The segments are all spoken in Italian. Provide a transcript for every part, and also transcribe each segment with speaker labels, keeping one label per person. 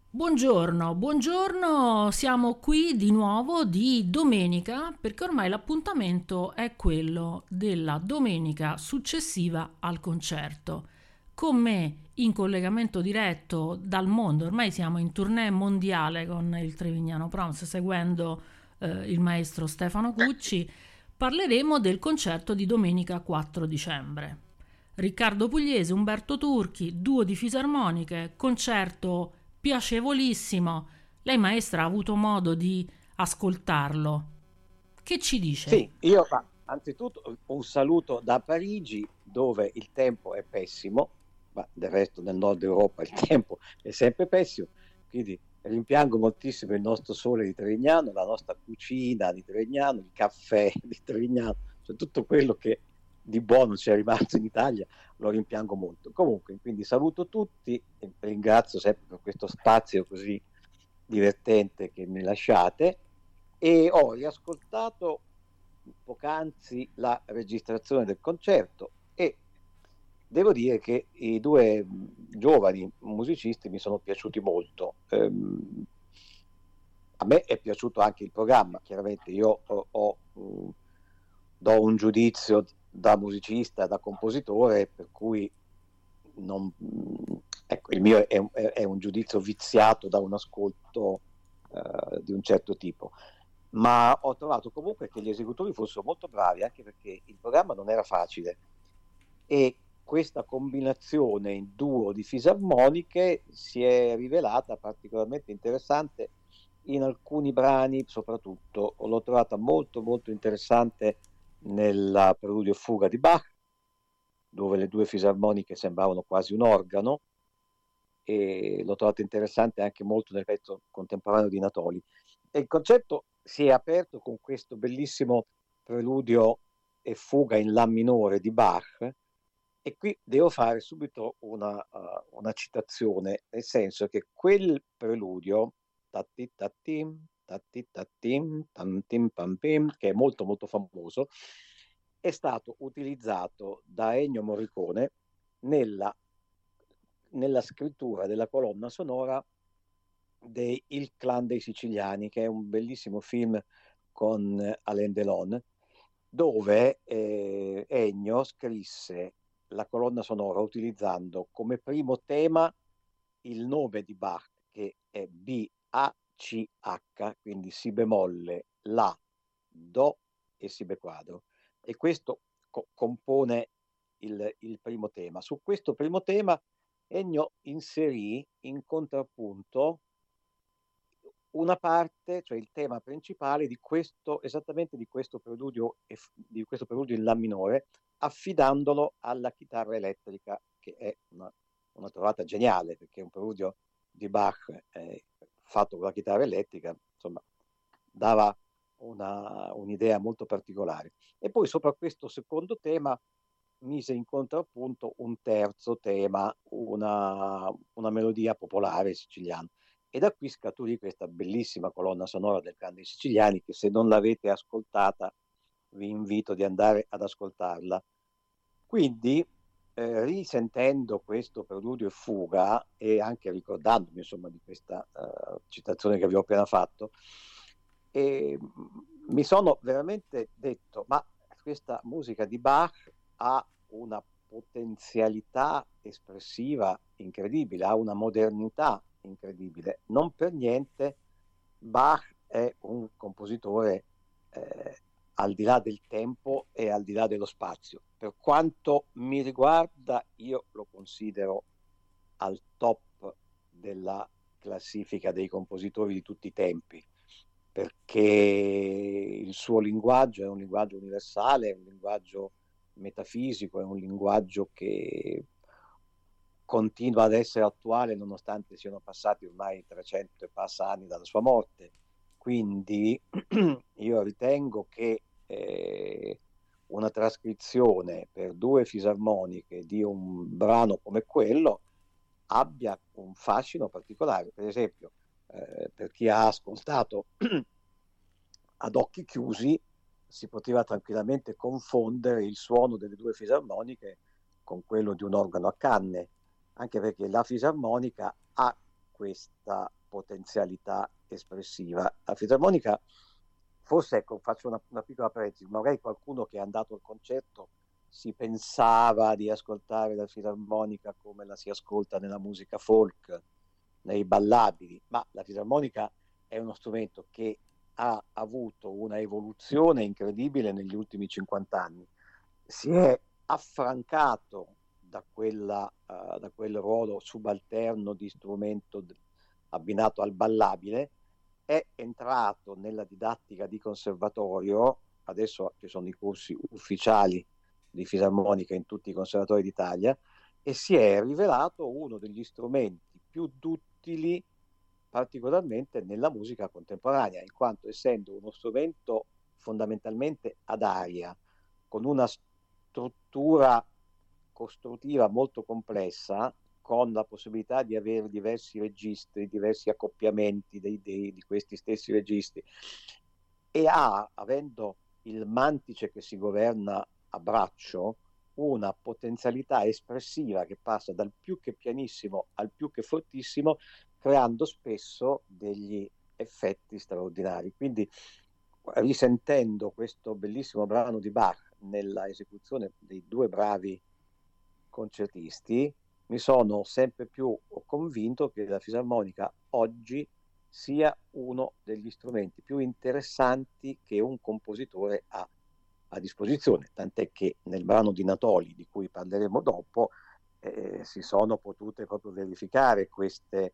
Speaker 1: Buongiorno, buongiorno, siamo qui di nuovo di domenica perché ormai l'appuntamento è quello della domenica successiva al concerto. Con me in collegamento diretto dal mondo, ormai siamo in tournée mondiale con il Trevignano Proms, seguendo il maestro Stefano Cucci, parleremo del concerto di domenica 4 dicembre. Riccardo Pugliese, Umberto Turchi, duo di fisarmoniche, concerto piacevolissimo. Lei, maestra, ha avuto modo di ascoltarlo. Che ci dice?
Speaker 2: Sì, io anzitutto un saluto da Parigi dove il tempo è pessimo, ma del resto nel nord Europa il tempo è sempre pessimo, quindi rimpiango moltissimo il nostro sole di Trevignano, la nostra cucina di Trevignano, il caffè di Trevignano, cioè tutto quello che di buono c'è rimasto in Italia, lo rimpiango molto. Comunque, quindi saluto tutti e ringrazio sempre per questo spazio così divertente che mi lasciate e ho riascoltato poc'anzi la registrazione del concerto e devo dire che i due giovani musicisti mi sono piaciuti molto. A me è piaciuto anche il programma, chiaramente io do un giudizio da musicista, da compositore, per cui non, ecco, il mio è un giudizio viziato da un ascolto di un certo tipo, ma ho trovato comunque che gli esecutori fossero molto bravi, anche perché il programma non era facile e questa combinazione in duo di fisarmoniche si è rivelata particolarmente interessante in alcuni brani, soprattutto l'ho trovata molto molto interessante nella Preludio e Fuga di Bach, dove le due fisarmoniche sembravano quasi un organo, e l'ho trovato interessante anche molto nel pezzo contemporaneo di Natoli. E il concetto si è aperto con questo bellissimo preludio e fuga in La minore di Bach, e qui devo fare subito una citazione, nel senso che quel preludio, tatti tattim, tam tim pam pim, che è molto molto famoso, è stato utilizzato da Ennio Morricone nella, nella scrittura della colonna sonora di Il clan dei siciliani, che è un bellissimo film con Alain Delon, dove Ennio scrisse la colonna sonora utilizzando come primo tema il nome di Bach, che è B-A-C-H, quindi Si bemolle, La, Do e Si bequadro. E questo compone il primo tema. Su questo primo tema Ennio inserì in contrappunto una parte, cioè il tema principale di questo, esattamente di questo preludio in La minore, affidandolo alla chitarra elettrica, che è una trovata geniale, perché un preludio di Bach fatto con la chitarra elettrica, insomma, dava un'idea molto particolare. E poi sopra questo secondo tema mise in contrappunto un terzo tema, una melodia popolare siciliana. E da qui scaturì questa bellissima colonna sonora del Clan dei Siciliani, che se non l'avete ascoltata vi invito di andare ad ascoltarla. Quindi, risentendo questo preludio e fuga e anche ricordandomi insomma di questa citazione che vi ho appena fatto, e mi sono veramente detto, ma questa musica di Bach ha una potenzialità espressiva incredibile, ha una modernità incredibile. Non per niente Bach è un compositore al di là del tempo e al di là dello spazio. Per quanto mi riguarda, io lo considero al top della classifica dei compositori di tutti i tempi, perché il suo linguaggio è un linguaggio universale, è un linguaggio metafisico, è un linguaggio che continua ad essere attuale nonostante siano passati ormai 300 e passa anni dalla sua morte. Quindi io ritengo che una trascrizione per due fisarmoniche di un brano come quello abbia un fascino particolare. Per esempio, per chi ha ascoltato ad occhi chiusi si poteva tranquillamente confondere il suono delle due fisarmoniche con quello di un organo a canne, anche perché la fisarmonica ha questa potenzialità espressiva. La fisarmonica, forse, ecco, faccio una piccola parentesi, magari qualcuno che è andato al concerto si pensava di ascoltare la fisarmonica come la si ascolta nella musica folk, nei ballabili, ma la fisarmonica è uno strumento che ha avuto una evoluzione incredibile negli ultimi 50 anni. Si è affrancato da quel ruolo subalterno di strumento abbinato al ballabile, è entrato nella didattica di conservatorio, adesso ci sono i corsi ufficiali di fisarmonica in tutti i conservatori d'Italia, e si è rivelato uno degli strumenti più duttili, particolarmente nella musica contemporanea, in quanto essendo uno strumento fondamentalmente ad aria, con una struttura costruttiva molto complessa, con la possibilità di avere diversi registri, diversi accoppiamenti di questi stessi registri, e avendo il mantice che si governa a braccio, una potenzialità espressiva che passa dal più che pianissimo al più che fortissimo, creando spesso degli effetti straordinari. Quindi, risentendo questo bellissimo brano di Bach nella esecuzione dei due bravi concertisti, mi sono sempre più convinto che la fisarmonica oggi sia uno degli strumenti più interessanti che un compositore ha a disposizione, tant'è che nel brano di Natoli, di cui parleremo dopo, si sono potute proprio verificare queste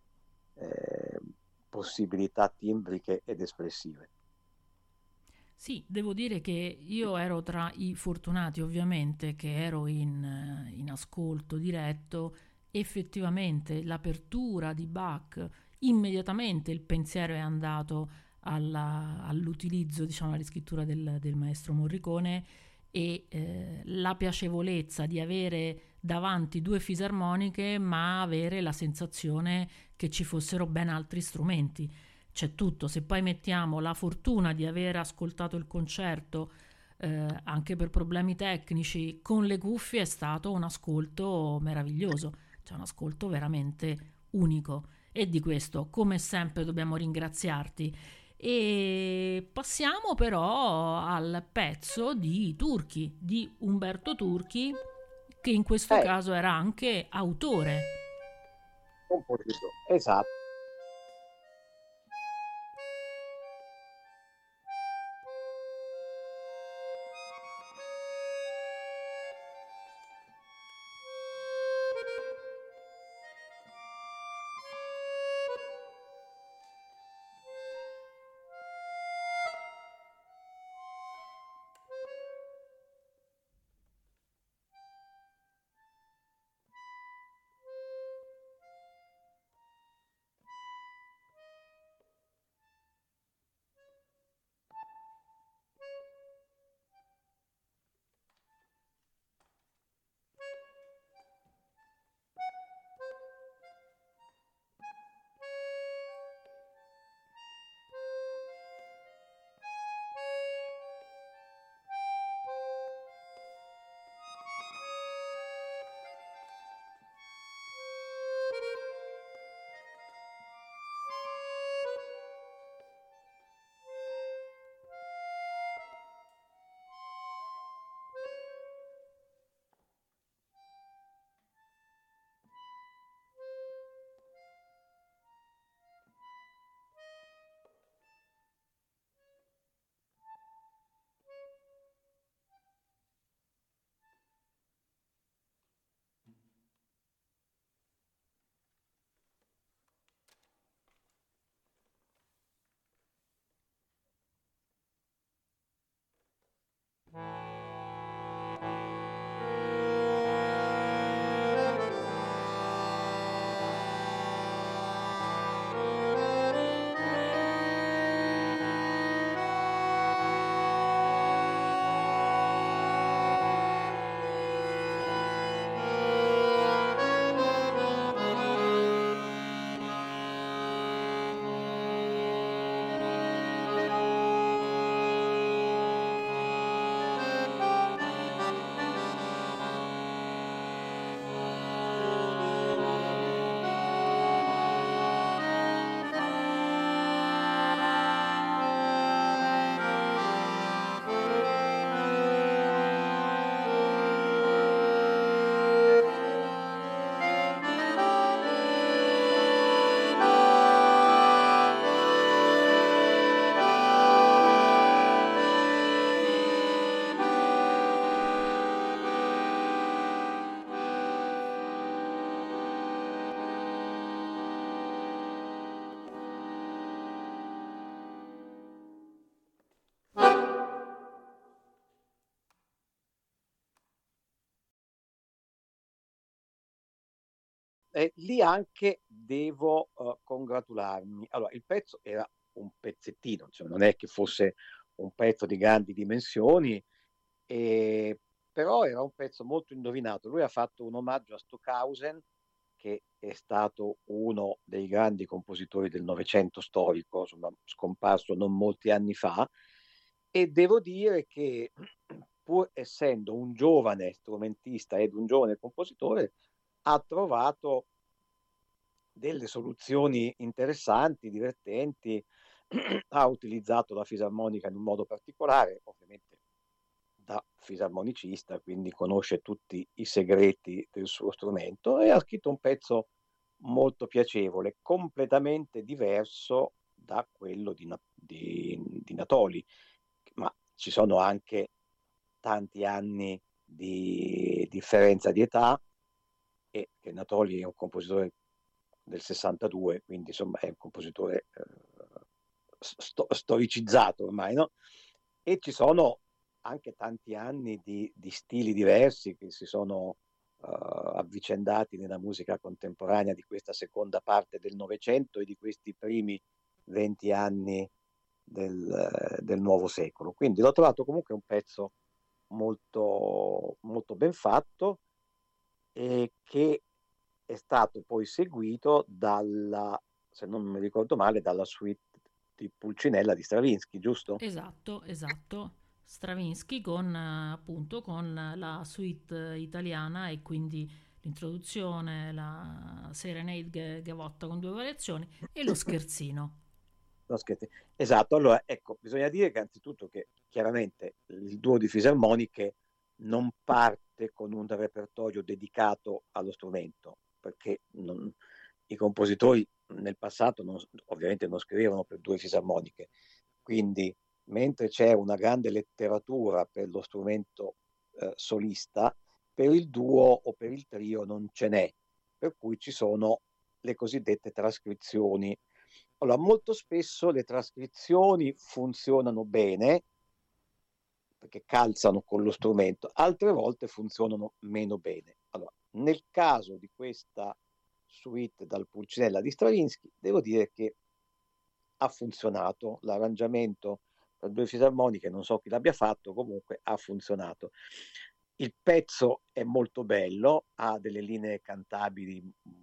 Speaker 2: possibilità timbriche ed espressive.
Speaker 1: Sì, devo dire che io ero tra i fortunati, ovviamente, che ero in ascolto diretto. Effettivamente l'apertura di Bach, immediatamente il pensiero è andato all'utilizzo, diciamo, alla riscrittura del maestro Morricone, e la piacevolezza di avere davanti due fisarmoniche, ma avere la sensazione che ci fossero ben altri strumenti. C'è tutto. Se poi mettiamo la fortuna di aver ascoltato il concerto, anche per problemi tecnici, con le cuffie, è stato un ascolto meraviglioso, cioè un ascolto veramente unico, e di questo come sempre dobbiamo ringraziarti. E passiamo però al pezzo di Turchi, di Umberto Turchi, che in questo caso era anche autore.
Speaker 2: Compositore, esatto. lì anche devo congratularmi. Allora, il pezzo era un pezzettino, cioè non è che fosse un pezzo di grandi dimensioni, però era un pezzo molto indovinato. Lui ha fatto un omaggio a Stockhausen, che è stato uno dei grandi compositori del Novecento storico, insomma, scomparso non molti anni fa, e devo dire che pur essendo un giovane strumentista ed un giovane compositore, ha trovato delle soluzioni interessanti, divertenti, ha utilizzato la fisarmonica in un modo particolare, ovviamente da fisarmonicista, quindi conosce tutti i segreti del suo strumento e ha scritto un pezzo molto piacevole, completamente diverso da quello di Natoli, ma ci sono anche tanti anni di differenza di età e che Natoli è un compositore del 62, quindi insomma è un compositore storicizzato ormai, no? E ci sono anche tanti anni di stili diversi che si sono avvicendati nella musica contemporanea di questa seconda parte del Novecento e di questi primi 20 anni del nuovo secolo. Quindi l'ho trovato comunque un pezzo molto, molto ben fatto e che è stato poi seguito dalla, se non mi ricordo male, dalla suite di Pulcinella di Stravinsky, giusto?
Speaker 1: Esatto, esatto. Stravinsky con appunto con la suite italiana e quindi l'introduzione, la Serenade Gavotta con due variazioni e lo scherzino.
Speaker 2: No, scherzi. Esatto, allora ecco, bisogna dire che anzitutto che chiaramente il duo di fisarmoniche non parte con un repertorio dedicato allo strumento, perché i compositori nel passato ovviamente non scrivevano per due fisarmoniche, quindi mentre c'è una grande letteratura per lo strumento solista, per il duo o per il trio non ce n'è, per cui ci sono le cosiddette trascrizioni. Allora, molto spesso le trascrizioni funzionano bene perché calzano con lo strumento, altre volte funzionano meno bene. Allora, nel caso di questa suite dal Pulcinella di Stravinsky, devo dire che ha funzionato, l'arrangiamento per due fisarmoniche, non so chi l'abbia fatto, comunque ha funzionato. Il pezzo è molto bello, ha delle linee cantabili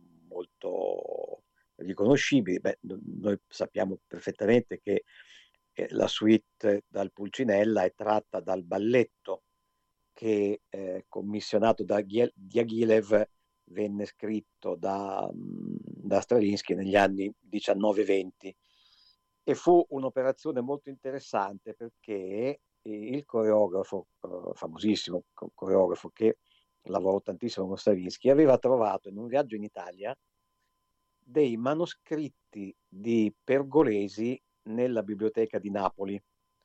Speaker 2: molto riconoscibili. Beh, noi sappiamo perfettamente che la suite dal Pulcinella è tratta dal balletto che commissionato da Diaghilev venne scritto da Stravinsky negli anni 19-20 e fu un'operazione molto interessante perché il coreografo, famosissimo coreografo che lavorò tantissimo con Stravinsky, aveva trovato in un viaggio in Italia dei manoscritti di Pergolesi nella biblioteca di Napoli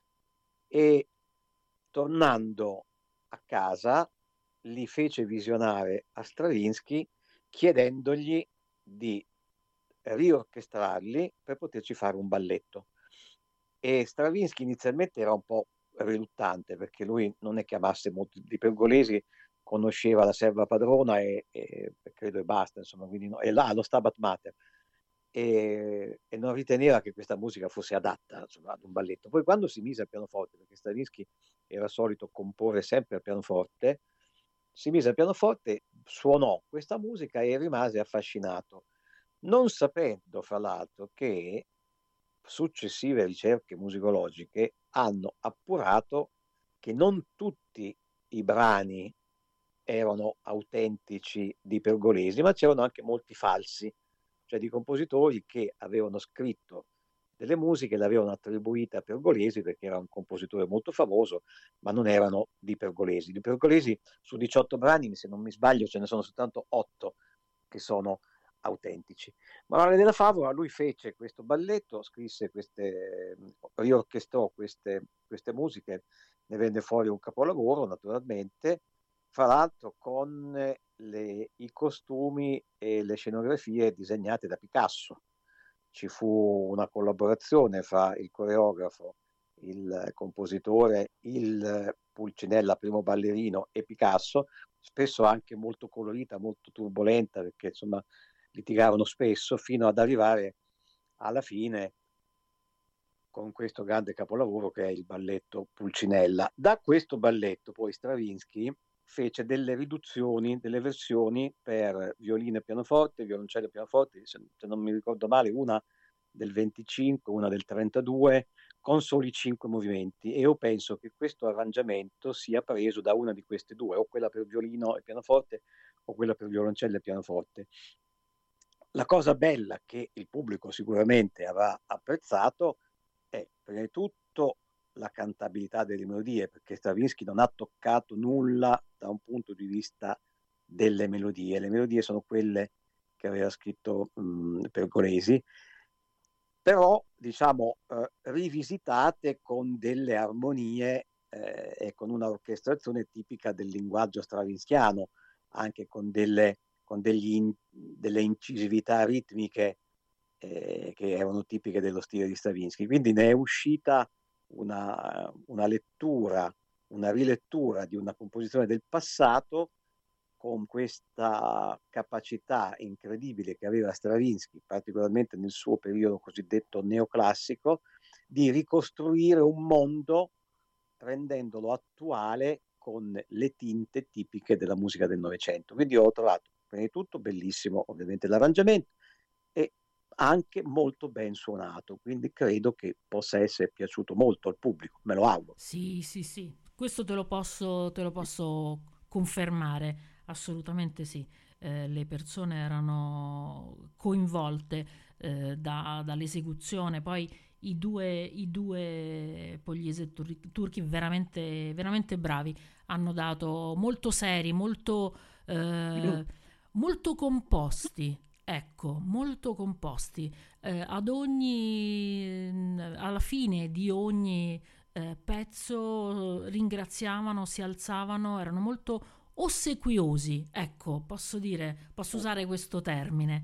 Speaker 2: e tornando a casa li fece visionare a Stravinsky chiedendogli di riorchestrarli per poterci fare un balletto. E Stravinsky inizialmente era un po' riluttante perché lui non è che amasse molto di Pergolesi, conosceva la serva padrona e credo e basta, insomma, quindi no, e là lo Stabat Mater e non riteneva che questa musica fosse adatta insomma, ad un balletto. Poi quando si mise al pianoforte, perché Stravinsky era solito comporre sempre al pianoforte, si mise al pianoforte, suonò questa musica e rimase affascinato, non sapendo fra l'altro che successive ricerche musicologiche hanno appurato che non tutti i brani erano autentici di Pergolesi, ma c'erano anche molti falsi, cioè di compositori che avevano scritto delle musiche, le avevano attribuite a Pergolesi perché era un compositore molto famoso, ma non erano di Pergolesi. Di Pergolesi su 18 brani, se non mi sbaglio, ce ne sono soltanto 8 che sono autentici. Morale della favola, lui fece questo balletto, scrisse riorchestrò queste musiche, ne venne fuori un capolavoro naturalmente, fra l'altro con i costumi e le scenografie disegnate da Picasso. Ci fu una collaborazione fra il coreografo, il compositore, il Pulcinella, primo ballerino, e Picasso, spesso anche molto colorita, molto turbolenta, perché insomma litigarono spesso fino ad arrivare alla fine con questo grande capolavoro che è il balletto Pulcinella. Da questo balletto poi Stravinsky fece delle riduzioni, delle versioni per violino e pianoforte, violoncello e pianoforte, se non mi ricordo male, una del 25, una del 32, con soli 5 movimenti, e io penso che questo arrangiamento sia preso da una di queste due, o quella per violino e pianoforte o quella per violoncello e pianoforte. La cosa bella che il pubblico sicuramente avrà apprezzato è prima di tutto la cantabilità delle melodie, perché Stravinsky non ha toccato nulla da un punto di vista delle melodie. Le melodie sono quelle che aveva scritto Pergolesi, però diciamo rivisitate con delle armonie e con una orchestrazione tipica del linguaggio stravinskiano, anche con delle incisività ritmiche che erano tipiche dello stile di Stravinsky. Quindi ne è uscita una lettura, una rilettura di una composizione del passato con questa capacità incredibile che aveva Stravinsky, particolarmente nel suo periodo cosiddetto neoclassico, di ricostruire un mondo rendendolo attuale con le tinte tipiche della musica del Novecento. Quindi ho trovato, prima di tutto, bellissimo ovviamente l'arrangiamento e anche molto ben suonato, quindi credo che possa essere piaciuto molto al pubblico, me lo auguro.
Speaker 1: Sì, sì, sì, questo te lo posso confermare, assolutamente sì. Le persone erano coinvolte dall'esecuzione, poi i due Pugliese turchi veramente, veramente bravi, hanno dato molto seri, molto composti, ecco, molto composti. Alla fine di ogni pezzo ringraziavano, si alzavano, erano molto ossequiosi, ecco, posso dire, posso usare questo termine.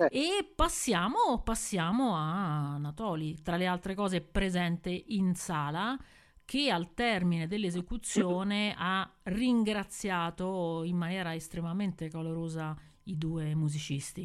Speaker 1: E passiamo a Natoli, tra le altre cose presente in sala, che al termine dell'esecuzione ha ringraziato in maniera estremamente calorosa i due musicisti.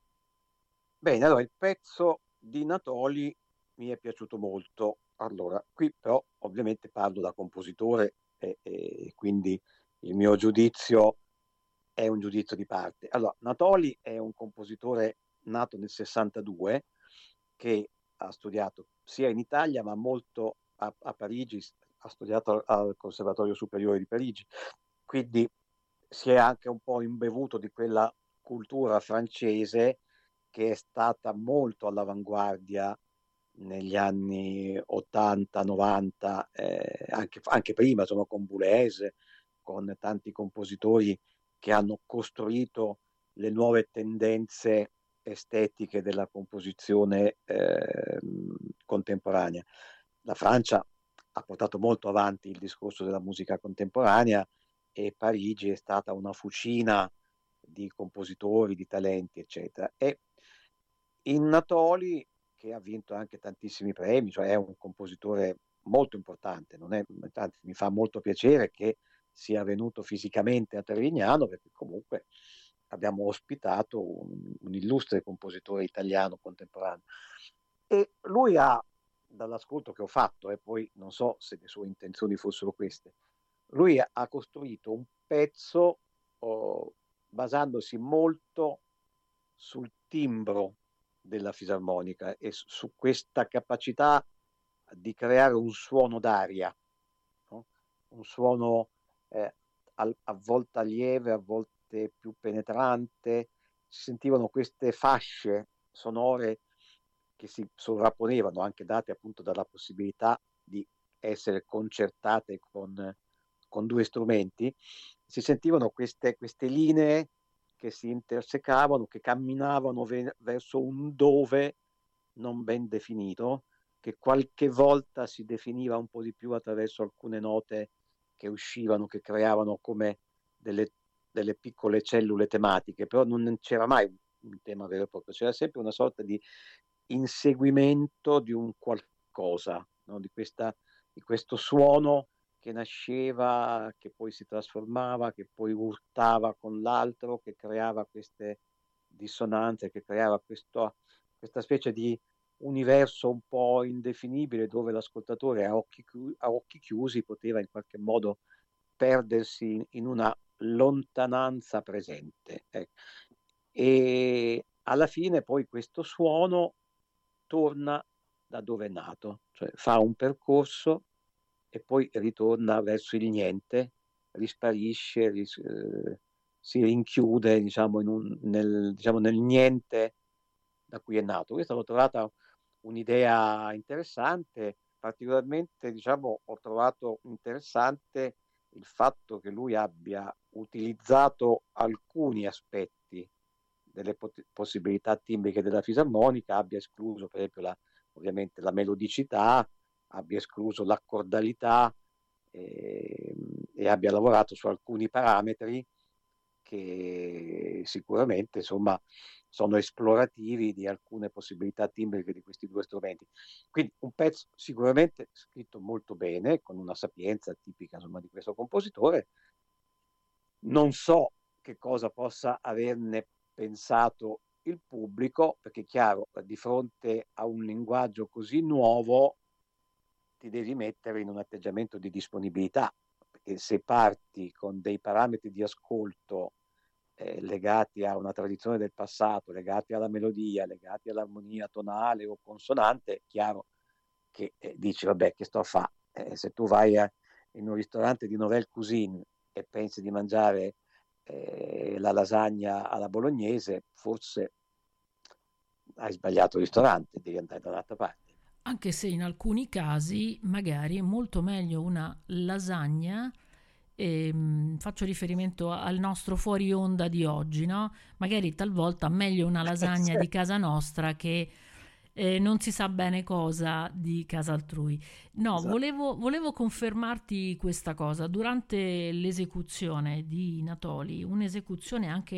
Speaker 2: Bene, allora il pezzo di Natoli mi è piaciuto molto. Allora, qui però ovviamente parlo da compositore e quindi il mio giudizio è un giudizio di parte. Allora, Natoli è un compositore nato nel 62 che ha studiato sia in Italia ma molto a Parigi, ha studiato al Conservatorio Superiore di Parigi, quindi si è anche un po' imbevuto di quella cultura francese che è stata molto all'avanguardia negli anni 80-90, anche prima, insomma, con Boulez, con tanti compositori che hanno costruito le nuove tendenze estetiche della composizione contemporanea. La Francia ha portato molto avanti il discorso della musica contemporanea e Parigi è stata una fucina di compositori, di talenti, eccetera. E in Natoli, che ha vinto anche tantissimi premi, cioè è un compositore molto importante, non è, anzi, mi fa molto piacere che sia venuto fisicamente a Trevignano, perché comunque abbiamo ospitato un illustre compositore italiano contemporaneo. E lui ha, dall'ascolto che ho fatto, e poi non so se le sue intenzioni fossero queste, lui ha costruito un pezzo basandosi molto sul timbro della fisarmonica e su questa capacità di creare un suono d'aria, no? Un suono a volte lieve, a volte più penetrante. Si sentivano queste fasce sonore che si sovrapponevano, anche date appunto dalla possibilità di essere concertate con due strumenti. Si sentivano queste linee che si intersecavano, che camminavano verso un dove non ben definito, che qualche volta si definiva un po' di più attraverso alcune note che uscivano, che creavano come delle piccole cellule tematiche, però non c'era mai un tema vero e proprio, c'era sempre una sorta di inseguimento di un qualcosa, no? Di questo suono che nasceva, che poi si trasformava, che poi urtava con l'altro, che creava queste dissonanze, che creava questa specie di universo un po' indefinibile dove l'ascoltatore a occhi chiusi poteva in qualche modo perdersi in una lontananza presente. E alla fine poi questo suono torna da dove è nato, cioè fa un percorso e poi ritorna verso il niente, risparisce, si rinchiude, diciamo, diciamo, nel niente da cui è nato. Questa l'ho trovata un'idea interessante, particolarmente, diciamo, ho trovato interessante il fatto che lui abbia utilizzato alcuni aspetti delle possibilità timbriche della fisarmonica, abbia escluso per esempio ovviamente la melodicità, abbia escluso l'accordalità e abbia lavorato su alcuni parametri che sicuramente insomma sono esplorativi di alcune possibilità timbriche di questi due strumenti. Quindi un pezzo sicuramente scritto molto bene, con una sapienza tipica insomma, di questo compositore. Non so che cosa possa averne pensato il pubblico, perché è chiaro, di fronte a un linguaggio così nuovo ti devi mettere in un atteggiamento di disponibilità, perché se parti con dei parametri di ascolto legati a una tradizione del passato, legati alla melodia, legati all'armonia tonale o consonante, è chiaro che dici, vabbè, che sto a fare? Se tu vai in un ristorante di Nouvelle Cuisine e pensi di mangiare la lasagna alla bolognese, forse hai sbagliato il ristorante, devi andare da un'altra parte.
Speaker 1: Anche se in alcuni casi magari è molto meglio una lasagna, faccio riferimento al nostro fuori onda di oggi, no? Magari talvolta meglio una lasagna di casa nostra che non si sa bene cosa di casa altrui. No,
Speaker 2: Esatto.
Speaker 1: volevo confermarti questa cosa. Durante l'esecuzione di Natoli, un'esecuzione anche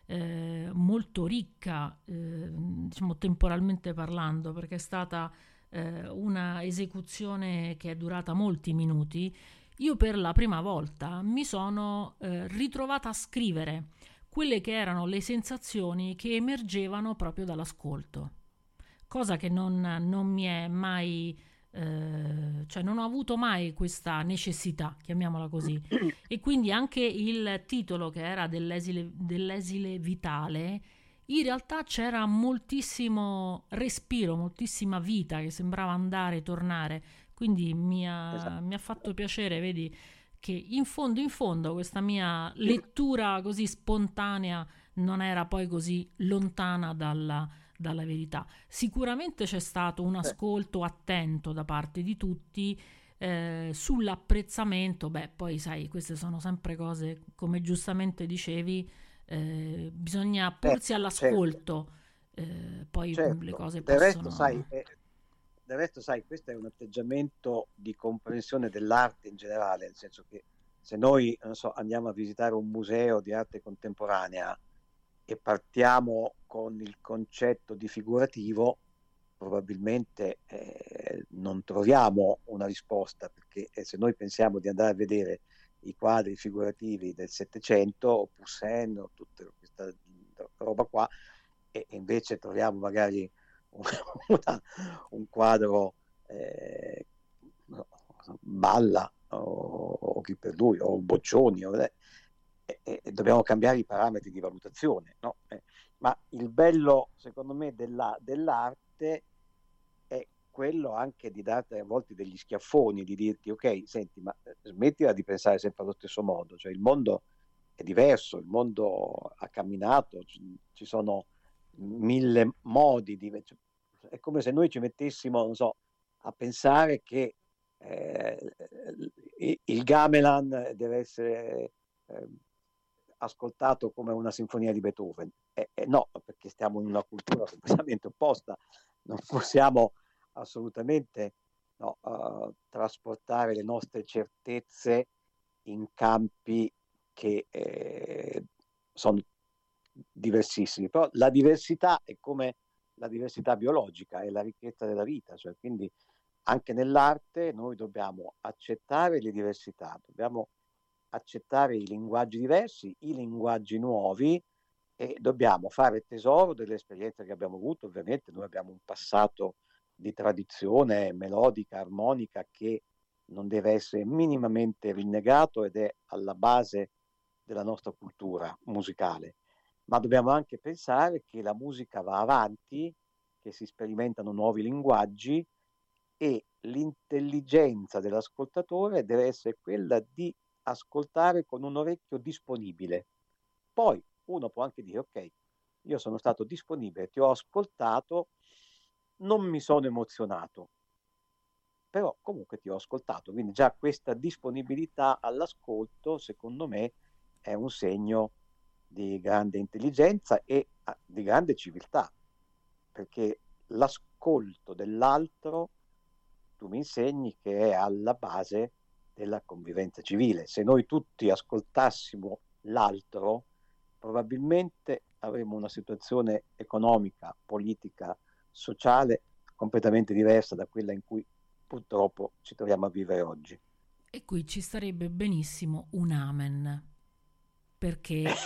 Speaker 1: molto ricca, diciamo temporalmente parlando, perché è stata una esecuzione che è durata molti minuti. Io per la prima volta mi sono ritrovata a scrivere quelle che erano le sensazioni che emergevano proprio dall'ascolto, cosa che non mi è mai, cioè non ho avuto mai questa necessità, chiamiamola così. E quindi anche il titolo che era dell'esile vitale, in realtà c'era moltissimo respiro, moltissima vita che sembrava andare e tornare. Quindi
Speaker 2: Esatto.
Speaker 1: mi ha fatto piacere, vedi, che in fondo questa mia lettura così spontanea non era poi così lontana dalla verità. Sicuramente c'è stato un
Speaker 2: Eh,
Speaker 1: ascolto attento da parte di tutti sull'apprezzamento. Beh, poi sai, queste sono sempre cose, come giustamente dicevi, bisogna porsi
Speaker 2: certo,
Speaker 1: all'ascolto, poi le
Speaker 2: certo.
Speaker 1: cose
Speaker 2: Del resto, sai,
Speaker 1: possono...
Speaker 2: questo è un atteggiamento di comprensione dell'arte in generale, nel senso che se noi, non so, andiamo a visitare un museo di arte contemporanea e partiamo con il concetto di figurativo, probabilmente non troviamo una risposta, perché se noi pensiamo di andare a vedere i quadri figurativi del Settecento o Poussin o tutta questa roba qua, e invece troviamo magari una- un quadro no, Balla o chi per lui, o Boccioni, e dobbiamo cambiare i parametri di valutazione, no? Ma il bello, secondo me, dell'arte è quello anche di darti a volte degli schiaffoni, di dirti, ok, senti, ma smettila di pensare sempre allo stesso modo, cioè il mondo è diverso, il mondo ha camminato, ci sono mille modi di... cioè, è come se noi ci mettessimo, non so, a pensare che il gamelan deve essere ascoltato come una sinfonia di Beethoven. No, perché stiamo in una cultura completamente opposta, non possiamo assolutamente no, trasportare le nostre certezze in campi che sono diversissimi. Però la diversità è come la diversità biologica, è la ricchezza della vita, cioè quindi anche nell'arte noi dobbiamo accettare le diversità, dobbiamo accettare i linguaggi diversi, i linguaggi nuovi, e dobbiamo fare tesoro delle esperienze che abbiamo avuto. Ovviamente noi abbiamo un passato di tradizione melodica, armonica, che non deve essere minimamente rinnegato ed è alla base della nostra cultura musicale. Ma dobbiamo anche pensare che la musica va avanti, che si sperimentano nuovi linguaggi, e l'intelligenza dell'ascoltatore deve essere quella di ascoltare con un orecchio disponibile. Poi uno può anche dire, ok, io sono stato disponibile, ti ho ascoltato, non mi sono emozionato, però comunque ti ho ascoltato. Quindi già questa disponibilità all'ascolto, secondo me, è un segno di grande intelligenza e di grande civiltà, perché l'ascolto dell'altro, tu mi insegni che è alla base della convivenza civile. Se noi tutti ascoltassimo l'altro, probabilmente avremmo una situazione economica, politica, sociale completamente diversa da quella in cui purtroppo ci troviamo a vivere oggi.
Speaker 1: E qui ci starebbe benissimo un amen, perché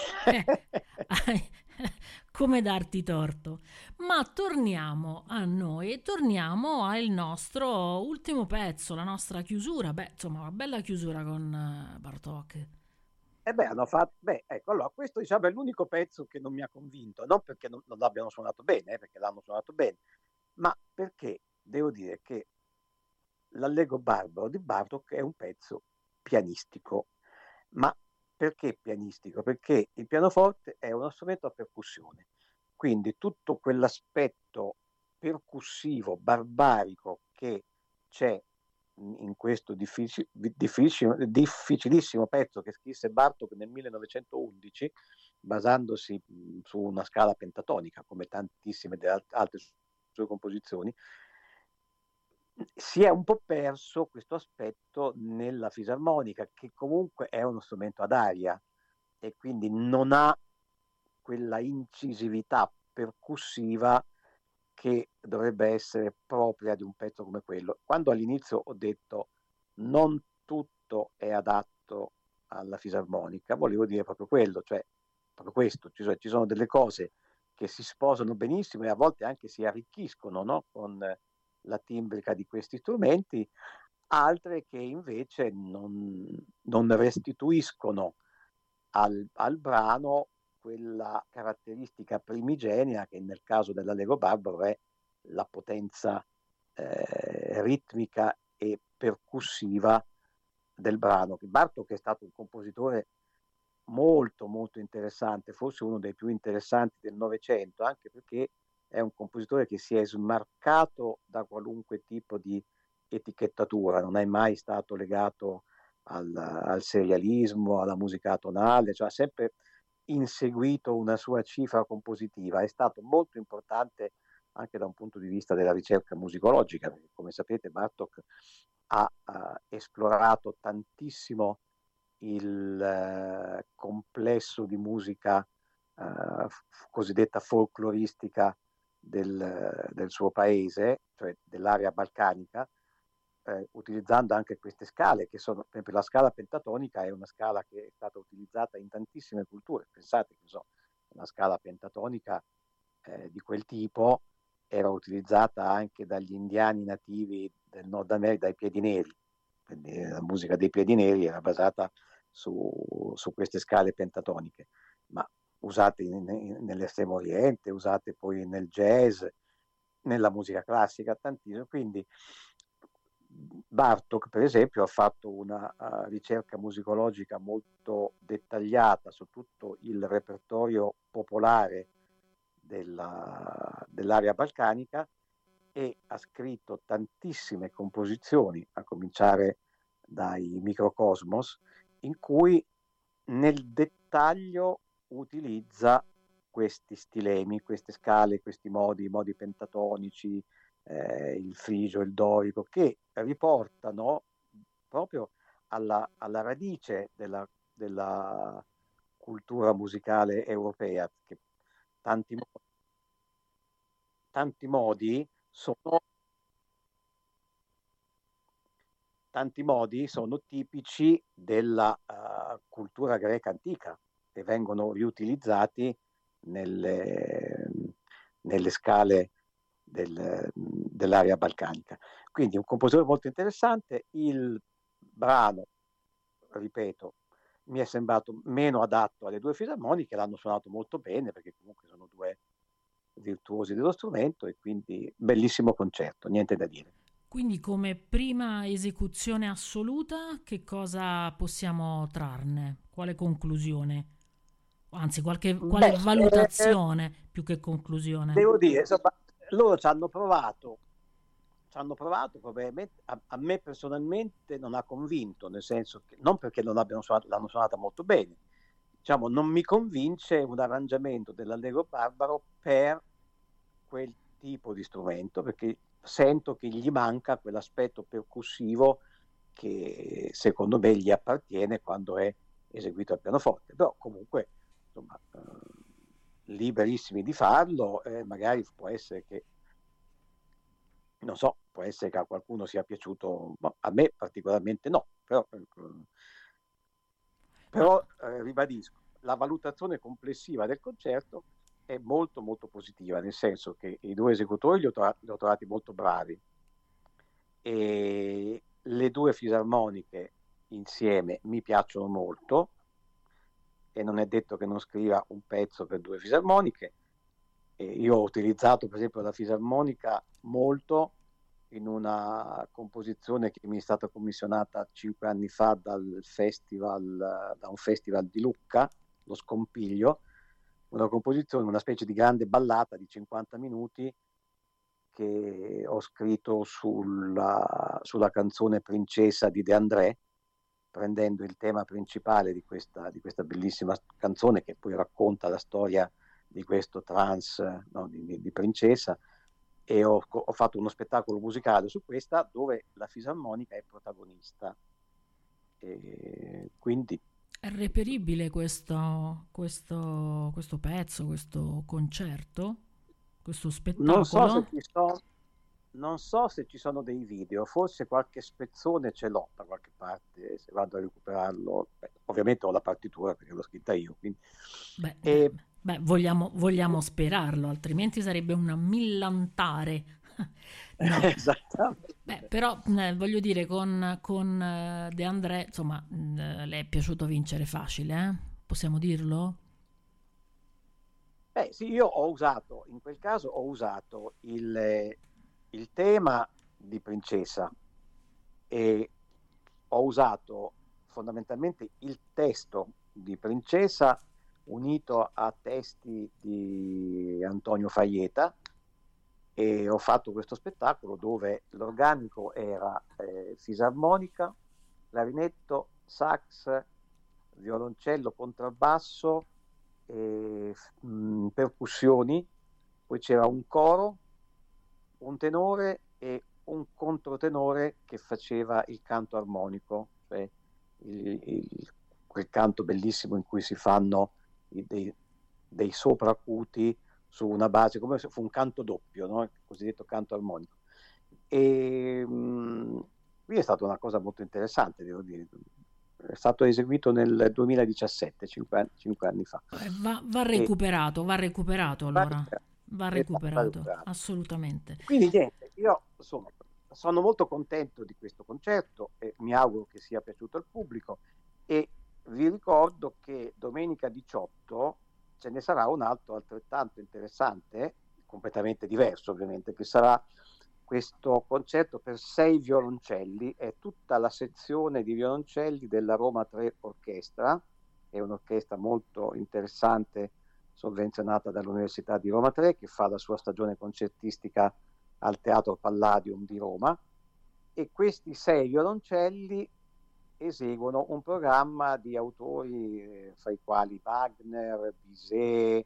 Speaker 1: come darti torto. Ma torniamo a noi e torniamo al nostro ultimo pezzo, la nostra chiusura. Beh, insomma, una bella chiusura con Bartok.
Speaker 2: E beh, hanno fatto, beh, ecco, allora questo diciamo è l'unico pezzo che non mi ha convinto, non perché non l'abbiano suonato bene, perché l'hanno suonato bene, ma perché devo dire che l'Allegro Barbaro di Bartok è un pezzo pianistico. Ma perché pianistico? Perché il pianoforte è uno strumento a percussione, quindi tutto quell'aspetto percussivo, barbarico che c'è in questo difficilissimo pezzo che scrisse Bartok nel 1911, basandosi su una scala pentatonica, come tantissime delle altre sue composizioni. Si è un po' perso questo aspetto nella fisarmonica, che comunque è uno strumento ad aria e quindi non ha quella incisività percussiva che dovrebbe essere propria di un pezzo come quello. Quando all'inizio ho detto non tutto è adatto alla fisarmonica, volevo dire proprio quello, cioè proprio questo, ci sono delle cose che si sposano benissimo e a volte anche si arricchiscono, no? Con la timbrica di questi strumenti, altre che invece non restituiscono al brano quella caratteristica primigenia che nel caso dell'Allegro Barbaro è la potenza ritmica e percussiva del brano. Bartók è stato un compositore molto molto interessante, forse uno dei più interessanti del Novecento, anche perché è un compositore che si è smarcato da qualunque tipo di etichettatura, non è mai stato legato al serialismo, alla musica tonale, cioè ha sempre inseguito una sua cifra compositiva. È stato molto importante anche da un punto di vista della ricerca musicologica, perché come sapete Bartók ha esplorato tantissimo il complesso di musica cosiddetta folcloristica del suo paese, cioè dell'area balcanica, utilizzando anche queste scale che sono, per esempio la scala pentatonica è una scala che è stata utilizzata in tantissime culture. Pensate che una scala pentatonica di quel tipo era utilizzata anche dagli indiani nativi del Nord America, dai piedi neri. Quindi la musica dei piedi neri era basata su queste scale pentatoniche, ma usate nell'estremo oriente, usate poi nel jazz, nella musica classica, tantissimo. Quindi Bartók, per esempio, ha fatto una ricerca musicologica molto dettagliata su tutto il repertorio popolare dell'area balcanica e ha scritto tantissime composizioni, a cominciare dai microcosmos, in cui nel dettaglio utilizza questi stilemi, queste scale, questi i modi pentatonici, il frigio, il dorico, che riportano proprio alla radice della cultura musicale europea, che tanti modi sono tipici della cultura greca antica e vengono riutilizzati nelle scale dell'area balcanica. Quindi un compositore molto interessante. Il brano, ripeto, mi è sembrato meno adatto alle due fisarmoniche, l'hanno suonato molto bene perché comunque sono due virtuosi dello strumento e quindi bellissimo concerto, niente da dire.
Speaker 1: Quindi come prima esecuzione assoluta, che cosa possiamo trarne? Quale conclusione? Anzi, quale valutazione più che conclusione?
Speaker 2: Devo dire, insomma, loro ci hanno provato, probabilmente a me personalmente non ha convinto, nel senso che non perché non l'abbiano suonato, l'hanno suonata molto bene, diciamo, non mi convince un arrangiamento dell'Allegro Barbaro per quel tipo di strumento, perché sento che gli manca quell'aspetto percussivo che secondo me gli appartiene quando è eseguito al pianoforte. Però comunque, insomma, liberissimi di farlo, magari può essere che, non so, può essere che a qualcuno sia piaciuto, a me particolarmente no, però ribadisco, la valutazione complessiva del concerto è molto molto positiva, nel senso che i due esecutori li ho trovati molto bravi e le due fisarmoniche insieme mi piacciono molto e non è detto che non scriva un pezzo per due fisarmoniche. Io ho utilizzato per esempio la fisarmonica molto in una composizione che mi è stata commissionata 5 anni fa da un festival di Lucca, lo Scompiglio, una composizione, una specie di grande ballata di 50 minuti che ho scritto sulla canzone Princesa di De André, prendendo il tema principale di questa bellissima canzone che poi racconta la storia di questo trance, no, di Princesa, e ho fatto uno spettacolo musicale su questa dove la fisarmonica è protagonista. E quindi
Speaker 1: È reperibile questo pezzo, questo concerto, questo
Speaker 2: Non so se
Speaker 1: spettacolo?
Speaker 2: ci sono, non so se ci sono dei video, forse qualche spezzone ce l'ho da qualche parte, se vado a recuperarlo. Beh, ovviamente ho la partitura perché l'ho scritta io, quindi.
Speaker 1: Beh,
Speaker 2: E,
Speaker 1: beh, vogliamo sperarlo, altrimenti sarebbe una millantare. No,
Speaker 2: esattamente.
Speaker 1: beh, però voglio dire, con De André, insomma, le è piaciuto vincere facile, eh? Possiamo dirlo?
Speaker 2: Sì, io ho usato, in quel caso ho usato il tema di Princesa e ho usato fondamentalmente il testo di Princesa unito a testi di Antonio Faieta e ho fatto questo spettacolo dove l'organico era fisarmonica, clarinetto, sax, violoncello, contrabbasso, percussioni, poi c'era un coro, un tenore e un controtenore che faceva il canto armonico, cioè quel canto bellissimo in cui si fanno dei sopracuti su una base, come se fu un canto doppio, no? Il cosiddetto canto armonico. E qui è stata una cosa molto interessante, devo dire. È stato eseguito nel 2017, 5 anni fa. E
Speaker 1: Va recuperato
Speaker 2: va
Speaker 1: allora, va recuperato,
Speaker 2: recuperato.
Speaker 1: assolutamente.
Speaker 2: Quindi niente, io insomma sono molto contento di questo concerto e mi auguro che sia piaciuto al pubblico e vi ricordo che domenica 18 ce ne sarà un altro altrettanto interessante, completamente diverso ovviamente, che sarà questo concerto per 6 violoncelli, è tutta la sezione di violoncelli della Roma 3 Orchestra, è un'orchestra molto interessante sovvenzionata dall'Università di Roma 3 che fa la sua stagione concertistica al Teatro Palladium di Roma e questi 6 violoncelli eseguono un programma di autori fra i quali Wagner, Bizet,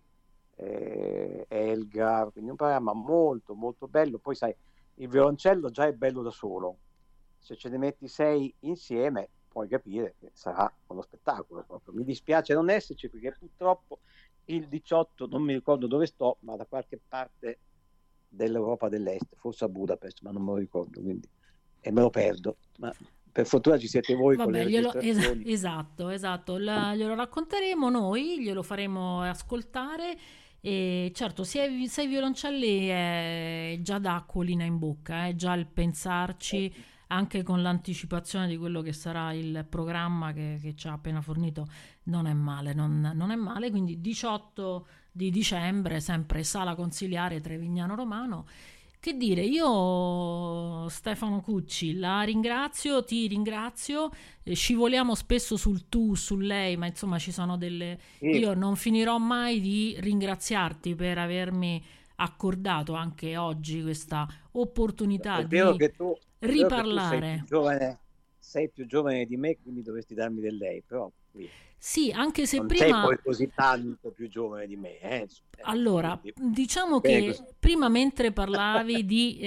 Speaker 2: Elgar, quindi un programma molto molto bello. Poi sai, il violoncello già è bello da solo, se ce ne metti 6 insieme puoi capire che sarà uno spettacolo proprio. Mi dispiace non esserci perché purtroppo il 18 non mi ricordo dove sto, ma da qualche parte dell'Europa dell'Est, forse a Budapest, ma non me lo ricordo, quindi, e me lo perdo. Ma per fortuna ci siete voi con le
Speaker 1: Vabbè,
Speaker 2: registrazioni.
Speaker 1: esatto, esatto, glielo racconteremo noi, glielo faremo ascoltare e certo, sei violoncelli è già da acquolina in bocca, è già il pensarci anche con l'anticipazione di quello che sarà il programma che ci ha appena fornito, non è male, non è male, quindi 18 di dicembre, sempre Sala Consiliare Trevignano Romano. Che dire, io Stefano Cucci la ringrazio, ti ringrazio, scivoliamo spesso sul tu, su lei, ma insomma ci sono delle.
Speaker 2: Sì,
Speaker 1: Io non finirò mai di ringraziarti per avermi accordato anche oggi questa opportunità di
Speaker 2: è vero che tu
Speaker 1: riparlare.
Speaker 2: sei più giovane di me, quindi dovresti darmi del lei, però
Speaker 1: Sì, anche se
Speaker 2: non sei
Speaker 1: prima.
Speaker 2: poi così tanto più giovane di me,
Speaker 1: Allora,
Speaker 2: quindi
Speaker 1: diciamo
Speaker 2: bene così.
Speaker 1: che prima mentre parlavi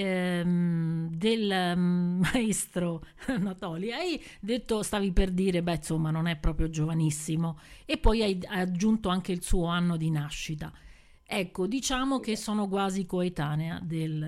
Speaker 1: del maestro Natoli, hai detto, stavi per dire, beh, insomma, non è proprio giovanissimo, e poi hai aggiunto anche il suo anno di nascita. Ecco, diciamo che
Speaker 2: Esatto.
Speaker 1: sono quasi coetanea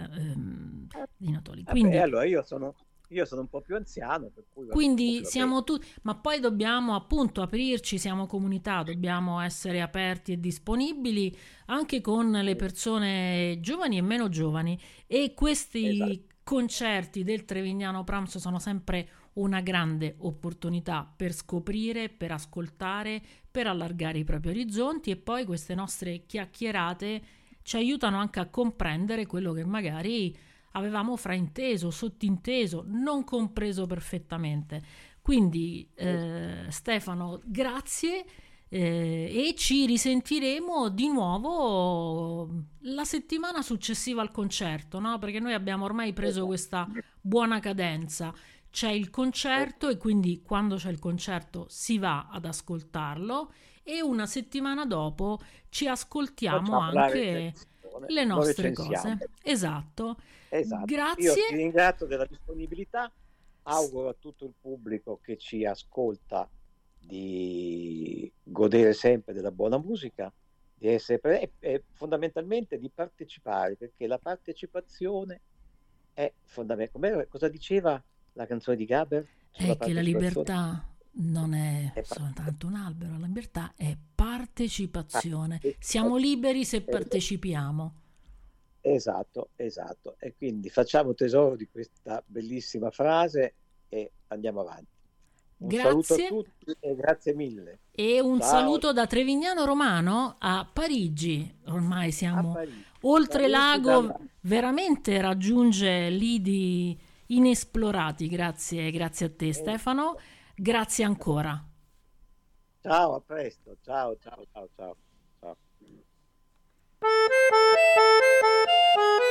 Speaker 1: di Natoli.
Speaker 2: Vabbè,
Speaker 1: Quindi
Speaker 2: allora io sono un po' più anziano, per cui
Speaker 1: quindi
Speaker 2: comunque va bene.
Speaker 1: siamo tutti, ma poi dobbiamo appunto aprirci, siamo comunità, dobbiamo essere aperti e disponibili anche con le persone giovani e meno giovani e
Speaker 2: Esatto.
Speaker 1: questi concerti del Trevignano Pranzo sono sempre una grande opportunità per scoprire, per ascoltare, per allargare i propri orizzonti e poi queste nostre chiacchierate ci aiutano anche a comprendere quello che magari avevamo frainteso, sottinteso, non compreso perfettamente. Quindi Stefano, grazie e ci risentiremo di nuovo la settimana successiva al concerto, no? Perché noi abbiamo ormai preso
Speaker 2: Esatto.
Speaker 1: questa buona cadenza. C'è il concerto e quindi quando c'è il concerto si va ad ascoltarlo e una settimana dopo ci ascoltiamo
Speaker 2: Facciamo la
Speaker 1: anche
Speaker 2: recensione,
Speaker 1: le
Speaker 2: lo
Speaker 1: nostre
Speaker 2: recensiamo.
Speaker 1: cose. Esatto.
Speaker 2: Esatto. Io ti
Speaker 1: Grazie.
Speaker 2: ringrazio della disponibilità, auguro a tutto il pubblico che ci ascolta di godere sempre della buona musica, di essere e fondamentalmente di partecipare, perché la partecipazione è fondamentale. Cosa diceva la canzone di Gaber sulla
Speaker 1: È che la
Speaker 2: partecipazione?
Speaker 1: libertà non è
Speaker 2: È
Speaker 1: soltanto un albero, la libertà è partecipazione. Siamo
Speaker 2: partecipazione.
Speaker 1: liberi se partecipiamo.
Speaker 2: Esatto, esatto. E quindi facciamo tesoro di questa bellissima frase e andiamo avanti. Un saluto a
Speaker 1: Grazie
Speaker 2: tutti e grazie mille.
Speaker 1: e un
Speaker 2: Ciao,
Speaker 1: saluto da Trevignano Romano a Parigi. Ormai
Speaker 2: a
Speaker 1: siamo
Speaker 2: Parigi.
Speaker 1: oltre
Speaker 2: Saluti
Speaker 1: lago,
Speaker 2: dalla...
Speaker 1: veramente raggiunge lidi inesplorati. Grazie, grazie a te Stefano, grazie ancora.
Speaker 2: Ciao, a presto. Ciao, ciao, ciao, ciao. Ciao.